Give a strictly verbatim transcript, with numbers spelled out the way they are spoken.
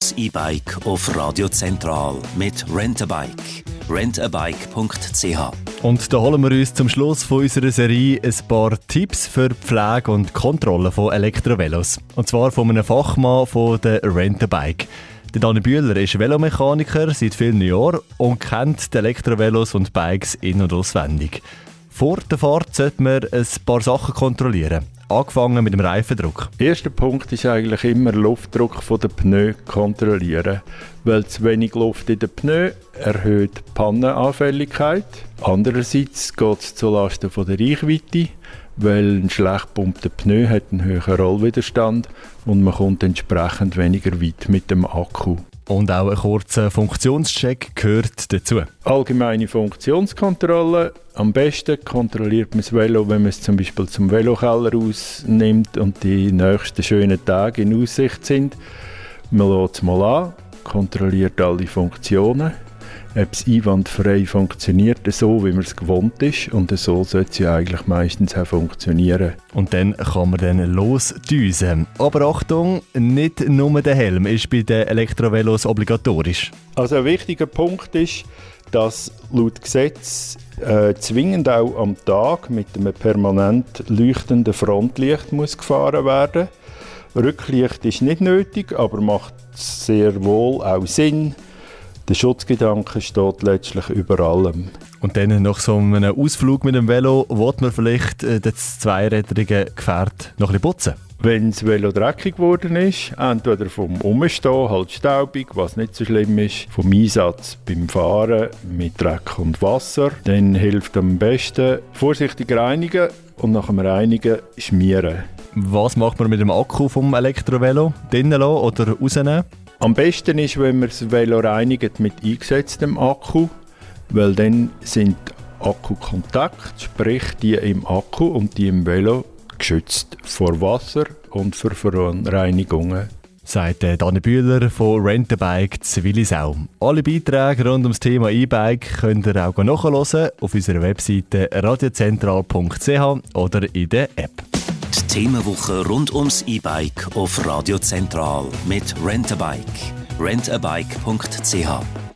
ums E-Bike auf Radio Zentral mit Rent a Bike. rent a bike punkt c h. Und da holen wir uns zum Schluss von unserer Serie ein paar Tipps für die Pflege und Kontrolle von Elektrovelos. Und zwar von einem Fachmann von der Rent a Bike. Der Dani Bühler ist Velomechaniker seit vielen Jahren und kennt die Elektrovelos und Bikes in- und auswendig. Vor der Fahrt sollte man ein paar Sachen kontrollieren. Angefangen mit dem Reifendruck. Erster Punkt ist eigentlich immer Luftdruck der Pneu kontrollieren. Weil zu wenig Luft in den Pneu erhöht die Pannenanfälligkeit. Andererseits geht es zulasten von der Reichweite, weil ein schlecht gepumpter Pneu hat einen höheren Rollwiderstand und man kommt entsprechend weniger weit mit dem Akku. Und auch ein kurzer Funktionscheck gehört dazu. Allgemeine Funktionskontrolle. Am besten kontrolliert man das Velo, wenn man es zum Beispiel zum Velokeller ausnimmt und die nächsten schönen Tage in Aussicht sind. Man lässt es mal an, kontrolliert alle Funktionen, ob es einwandfrei funktioniert, so wie man es gewohnt ist. Und so sollte es ja eigentlich meistens auch funktionieren. Und dann kann man dann losdüsen. Aber Achtung, nicht nur der Helm ist bei den Elektrovelos obligatorisch. Also ein wichtiger Punkt ist, dass laut Gesetz äh, zwingend auch am Tag mit einem permanent leuchtenden Frontlicht muss gefahren werden. Rücklicht ist nicht nötig, aber macht sehr wohl auch Sinn. Der Schutzgedanke steht letztlich über allem. Und dann nach so einem Ausflug mit dem Velo will man vielleicht äh, das zweirädrige Gefährt noch ein bisschen putzen. Wenn das Velo dreckig geworden ist, entweder vom Umstehen, halt staubig, was nicht so schlimm ist, vom Einsatz beim Fahren mit Dreck und Wasser, dann hilft am besten vorsichtig reinigen und nach dem Reinigen schmieren. Was macht man mit dem Akku vom Elektrovelo? Drinnen lassen oder rausnehmen? Am besten ist, wenn man das Velo reinigt mit eingesetztem Akku, weil dann sind Akkukontakt, sprich die im Akku und die im Velo, geschützt vor Wasser und für Verunreinigungen. Sagt Dani Bühler von Rent a Bike zu Willisau. Alle Beiträge rund ums Thema E-Bike könnt ihr auch nachhören auf unserer Webseite radiozentral punkt c h oder in der App. Die Themenwoche rund ums E-Bike auf Radio Zentral mit Rent a Bike. rent a bike punkt c h.